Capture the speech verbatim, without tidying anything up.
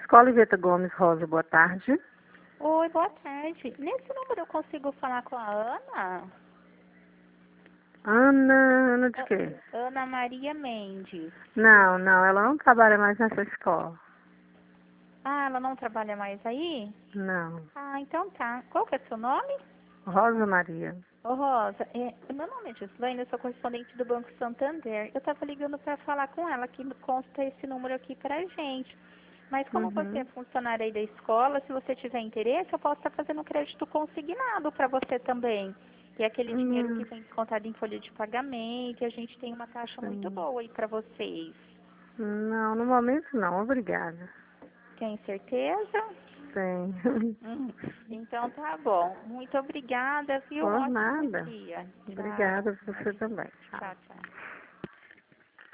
Escola Iveta Gomes Rosa, boa tarde. Oi, boa tarde. Nesse número eu consigo falar com a Ana? Ana, Ana de quê? Ana Maria Mendes. Não, não, ela não trabalha mais nessa escola. Ah, ela não trabalha mais aí? Não. Ah, então tá. Qual que é seu nome? Rosa Maria. Ô, Rosa, é, meu nome é Gislaine, eu sou correspondente do Banco Santander. Eu tava ligando para falar com ela, que consta esse número aqui pra gente. Mas como você é Uhum. funcionária aí da escola, se você tiver interesse, eu posso estar fazendo um crédito consignado para você também. E é aquele dinheiro que Hum, vem descontado em folha de pagamento, e a gente tem uma taxa muito sim. boa aí para vocês. Não, no momento não, obrigada. Tem certeza? Sim. Hum, Então tá bom. Muito obrigada, viu? Um Por ótimo nada. dia. Tchau. Obrigada, você Imagina. também. Tchau. Tchau, tchau.